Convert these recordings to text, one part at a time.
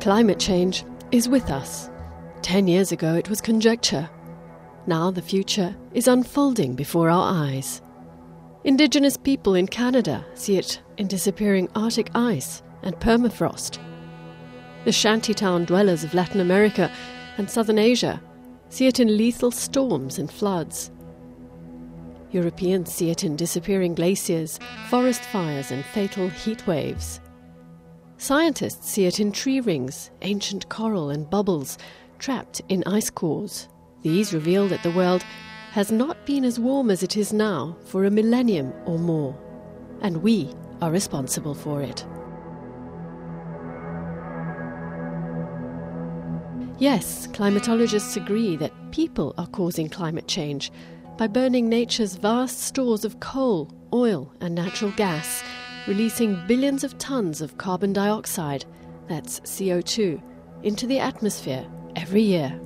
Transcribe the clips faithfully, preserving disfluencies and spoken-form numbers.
Climate change is with us. Ten years ago it was conjecture. Now the future is unfolding before our eyes. Indigenous people in Canada see it in disappearing Arctic ice and permafrost. The shantytown dwellers of Latin America and Southern Asia see it in lethal storms and floods. Europeans see it in disappearing glaciers, forest fires and fatal heat waves. Scientists see it in tree rings, ancient coral and bubbles trapped in ice cores. These reveal that the world has not been as warm as it is now for a millennium or more, and we are responsible for it. Yes, climatologists agree that people are causing climate change by burning nature's vast stores of coal, oil and natural gas, releasing billions of tons of carbon dioxide, that's C O two, into the atmosphere every year.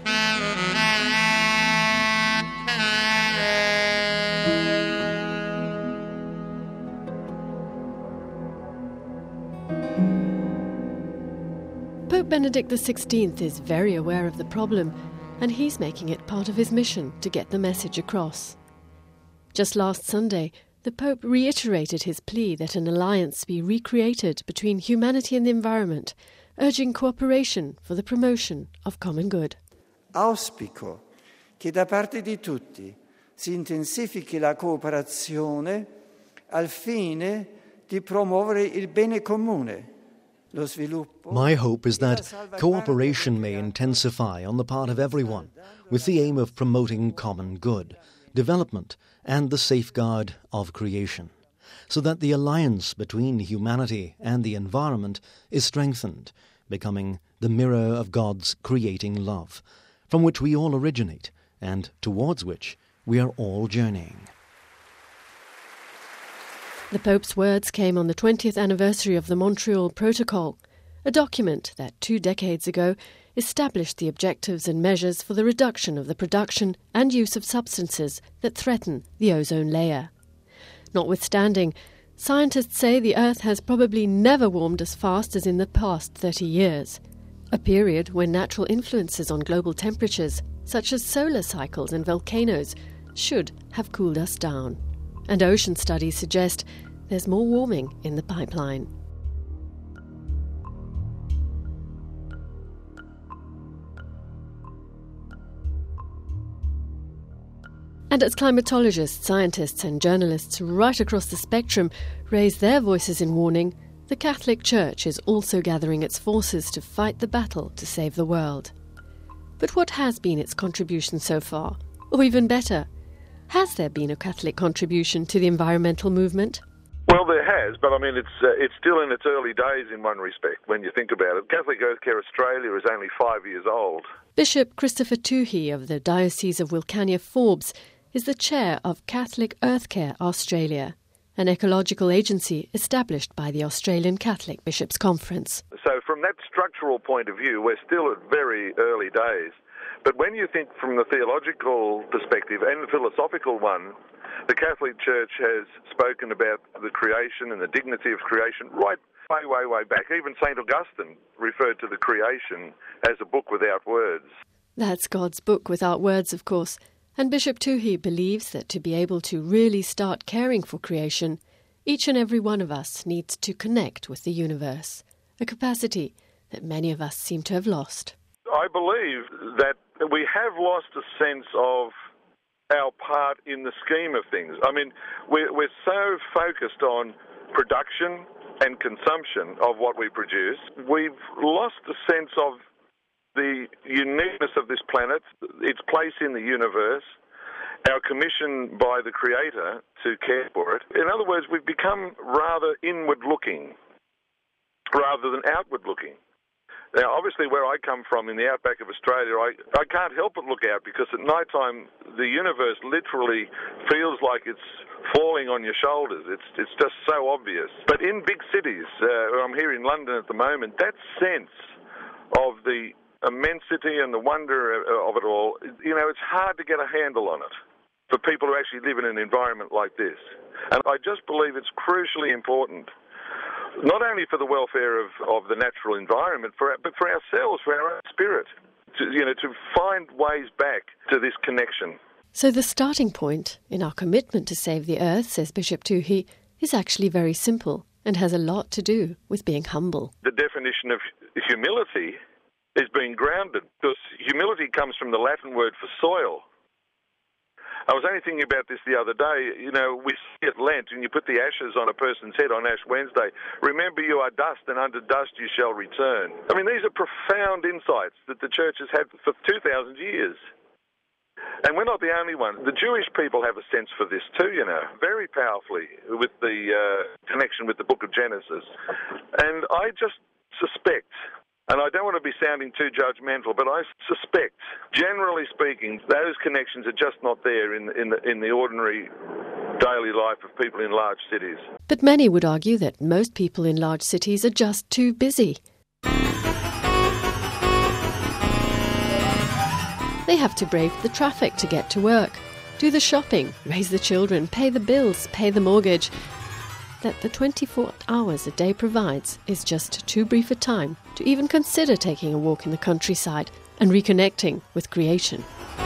Pope Benedict the sixteenth is very aware of the problem, and he's making it part of his mission to get the message across. Just last Sunday, the Pope reiterated his plea that an alliance be recreated between humanity and the environment, urging cooperation for the promotion of common good. Auspico che da parte di tutti si intensifichi la cooperazione al fine di promuovere il bene comune. My hope is that cooperation may intensify on the part of everyone, with the aim of promoting common good, development, and the safeguard of creation, so that the alliance between humanity and the environment is strengthened, becoming the mirror of God's creating love, from which we all originate and towards which we are all journeying. The Pope's words came on the twentieth anniversary of the Montreal Protocol, a document that two decades ago established the objectives and measures for the reduction of the production and use of substances that threaten the ozone layer. Notwithstanding, scientists say the Earth has probably never warmed as fast as in the past thirty years, a period when natural influences on global temperatures, such as solar cycles and volcanoes, should have cooled us down. And ocean studies suggest there's more warming in the pipeline. And as climatologists, scientists and journalists right across the spectrum raise their voices in warning, the Catholic Church is also gathering its forces to fight the battle to save the world. But what has been its contribution so far? Or even better, has there been a Catholic contribution to the environmental movement? Well, there has, but I mean, it's uh, it's still in its early days in one respect, when you think about it. Catholic Earth Care Australia is only five years old. Bishop Christopher Toohey of the Diocese of Wilcannia-Forbes is the chair of Catholic Earth Care Australia, an ecological agency established by the Australian Catholic Bishops' Conference. So from that structural point of view, we're still at very early days. But when you think from the theological perspective and the philosophical one, the Catholic Church has spoken about the creation and the dignity of creation right way, way, way back. Even Saint Augustine referred to the creation as a book without words. That's God's book without words, of course. And Bishop Toohey believes that to be able to really start caring for creation, each and every one of us needs to connect with the universe, a capacity that many of us seem to have lost. I believe that we have lost a sense of our part in the scheme of things. I mean, we're, we're so focused on production and consumption of what we produce, we've lost a sense of the uniqueness of this planet, its place in the universe, our commission by the Creator to care for it. In other words, we've become rather inward-looking rather than outward-looking. Now, obviously, where I come from in the outback of Australia, I, I can't help but look out because at night time the universe literally feels like it's falling on your shoulders. It's it's just so obvious. But in big cities, uh, I'm here in London at the moment, that sense of the immensity and the wonder of it all, you know, it's hard to get a handle on it for people who actually live in an environment like this. And I just believe it's crucially important not only for the welfare of, of the natural environment, for, but for ourselves, for our own spirit, to, you know, to find ways back to this connection. So the starting point in our commitment to save the earth, says Bishop Toohey, is actually very simple and has a lot to do with being humble. The definition of humility is being grounded, because humility comes from the Latin word for soil. I was only thinking about this the other day. You know, we see at Lent, and you put the ashes on a person's head on Ash Wednesday. Remember, you are dust, and under dust you shall return. I mean, these are profound insights that the church has had for two thousand years. And we're not the only one. The Jewish people have a sense for this too, you know, very powerfully with the uh, connection with the book of Genesis. And I just suspect, and I don't want to be sounding too judgmental, but I suspect, generally speaking, those connections are just not there in, in, the, in the ordinary daily life of people in large cities. But many would argue that most people in large cities are just too busy. They have to brave the traffic to get to work, do the shopping, raise the children, pay the bills, pay the mortgage. That the twenty-four hours a day provides is just too brief a time to even consider taking a walk in the countryside and reconnecting with creation.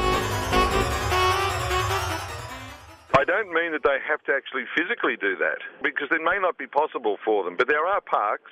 I don't mean that they have to actually physically do that, because it may not be possible for them, but there are parks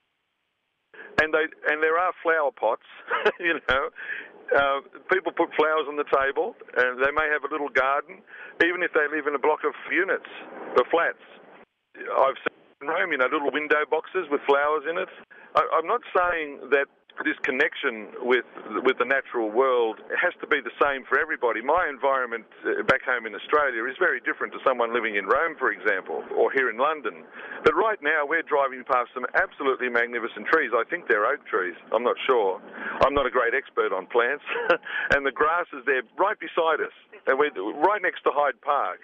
and they and there are flower pots, you know. Uh, people put flowers on the table, and they may have a little garden, even if they live in a block of units or flats. I've seen in Rome, you know, little window boxes with flowers in it. I, I'm not saying that this connection with with the natural world has to be the same for everybody. My environment back home in Australia is very different to someone living in Rome, for example, or here in London. But right now we're driving past some absolutely magnificent trees. I think they're oak trees. I'm not sure. I'm not a great expert on plants. And the grass is there right beside us. And we're right next to Hyde Park.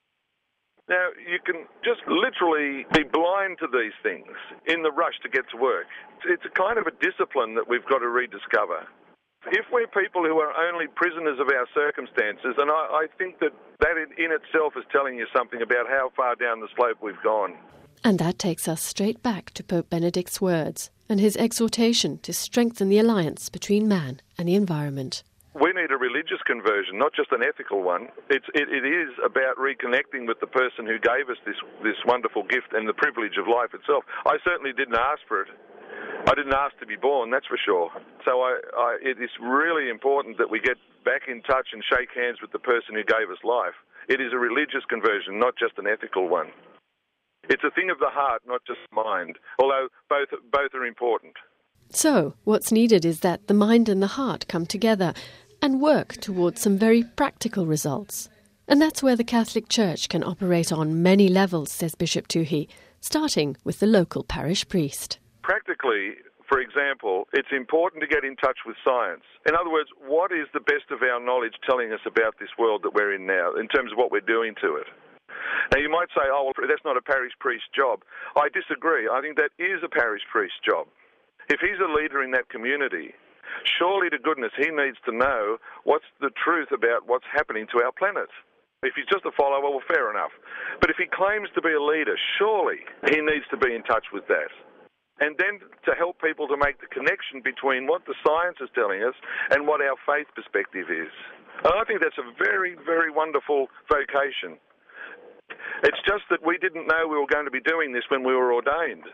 Now, you can just literally be blind to these things in the rush to get to work. It's a kind of a discipline that we've got to rediscover. If we're people who are only prisoners of our circumstances, and I, I think that that in itself is telling you something about how far down the slope we've gone. And that takes us straight back to Pope Benedict's words and his exhortation to strengthen the alliance between man and the environment. We need a religious conversion, not just an ethical one. It's, it, it is about reconnecting with the person who gave us this, this wonderful gift and the privilege of life itself. I certainly didn't ask for it. I didn't ask to be born, that's for sure. So I, I, it is really important that we get back in touch and shake hands with the person who gave us life. It is a religious conversion, not just an ethical one. It's a thing of the heart, not just mind, although both, both are important. So, what's needed is that the mind and the heart come together and work towards some very practical results. And that's where the Catholic Church can operate on many levels, says Bishop Toohey, starting with the local parish priest. Practically, for example, it's important to get in touch with science. In other words, what is the best of our knowledge telling us about this world that we're in now, in terms of what we're doing to it? Now, you might say, oh, well, that's not a parish priest's job. I disagree. I think that is a parish priest's job. If he's a leader in that community, surely to goodness he needs to know what's the truth about what's happening to our planet. If he's just a follower, well, fair enough. But if he claims to be a leader, surely he needs to be in touch with that. And then to help people to make the connection between what the science is telling us and what our faith perspective is. And I think that's a very, very wonderful vocation. It's just that we didn't know we were going to be doing this when we were ordained.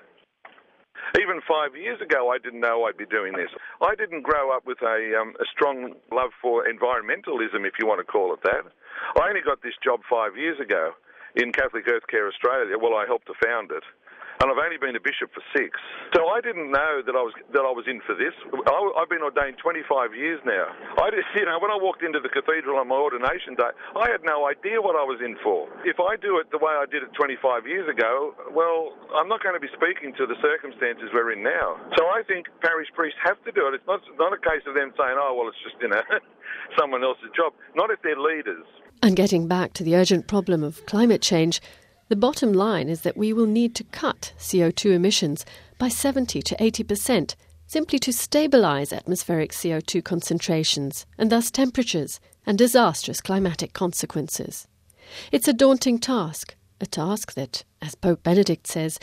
Even five years ago, I didn't know I'd be doing this. I didn't grow up with a, um, a strong love for environmentalism, if you want to call it that. I only got this job five years ago in Catholic Earth Care Australia. Well, I helped to found it. And I've only been a bishop for six. So I didn't know that I was that I was in for this. I, I've been ordained twenty-five years now. I just, you know, when I walked into the cathedral on my ordination day, I had no idea what I was in for. If I do it the way I did it twenty-five years ago, well, I'm not going to be speaking to the circumstances we're in now. So I think parish priests have to do it. It's not, not a case of them saying, oh, well, it's just, you know, someone else's job. Not if they're leaders. And getting back to the urgent problem of climate change, the bottom line is that we will need to cut C O two emissions by seventy to eighty percent simply to stabilise atmospheric C O two concentrations and thus temperatures and disastrous climatic consequences. It's a daunting task, a task that, as Pope Benedict says,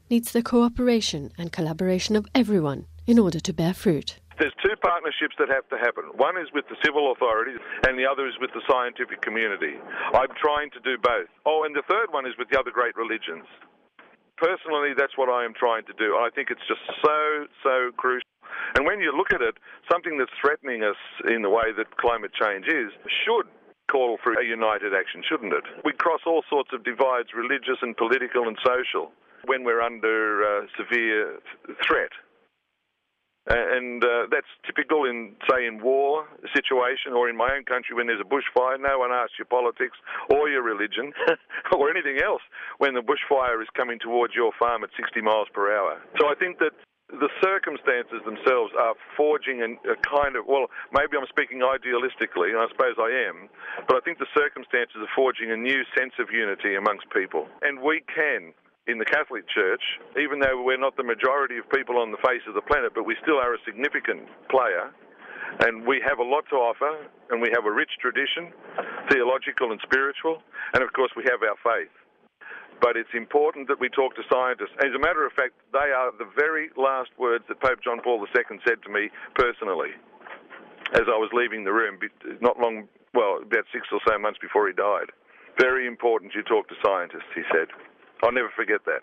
needs the cooperation and collaboration of everyone in order to bear fruit. There's two partnerships that have to happen. One is with the civil authorities and the other is with the scientific community. I'm trying to do both. Oh, and the third one is with the other great religions. Personally, that's what I am trying to do. I think it's just so, so crucial. And when you look at it, something that's threatening us in the way that climate change is should call for a united action, shouldn't it? We cross all sorts of divides, religious and political and social, when we're under uh, severe threat. And uh, that's typical in, say, in war situation or in my own country when there's a bushfire. No one asks your politics or your religion or anything else when the bushfire is coming towards your farm at sixty miles per hour. So I think that the circumstances themselves are forging a kind of, well, maybe I'm speaking idealistically, and I suppose I am, but I think the circumstances are forging a new sense of unity amongst people. And we can, in the Catholic Church, even though we're not the majority of people on the face of the planet, but we still are a significant player, and we have a lot to offer, and we have a rich tradition, theological and spiritual, and of course we have our faith. But it's important that we talk to scientists. As a matter of fact, they are the very last words that Pope John Paul the Second said to me personally as I was leaving the room, not long, well, about six or so months before he died. Very important you talk to scientists, he said. I'll never forget that.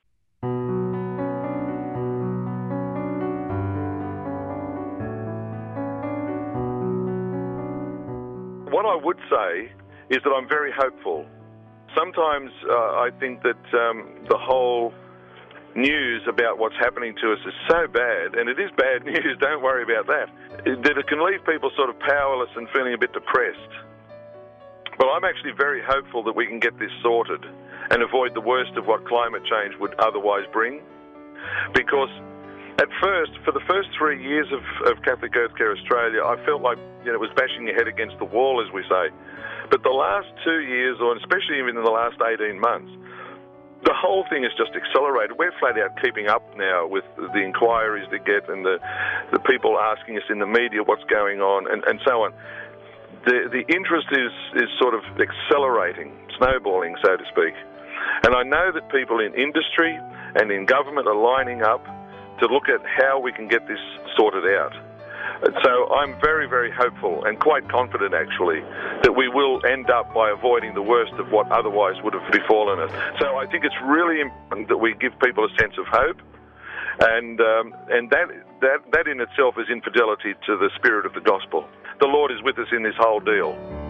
What I would say is that I'm very hopeful. Sometimes uh, I think that um, the whole news about what's happening to us is so bad, and it is bad news, don't worry about that, that it can leave people sort of powerless and feeling a bit depressed. But I'm actually very hopeful that we can get this sorted and avoid the worst of what climate change would otherwise bring. Because at first, for the first three years of, of Catholic Earthcare Australia, I felt like, you know, it was bashing your head against the wall, as we say. But the last two years, or especially even in the last eighteen months, the whole thing has just accelerated. We're flat out keeping up now with the inquiries that get and the, the people asking us in the media what's going on and, and so on. The, the interest is, is sort of accelerating, snowballing, so to speak. And I know that people in industry and in government are lining up to look at how we can get this sorted out. So I'm very, very hopeful and quite confident, actually, that we will end up by avoiding the worst of what otherwise would have befallen us. So I think it's really important that we give people a sense of hope, and um, and that, that, that in itself is infidelity to the spirit of the gospel. The Lord is with us in this whole deal.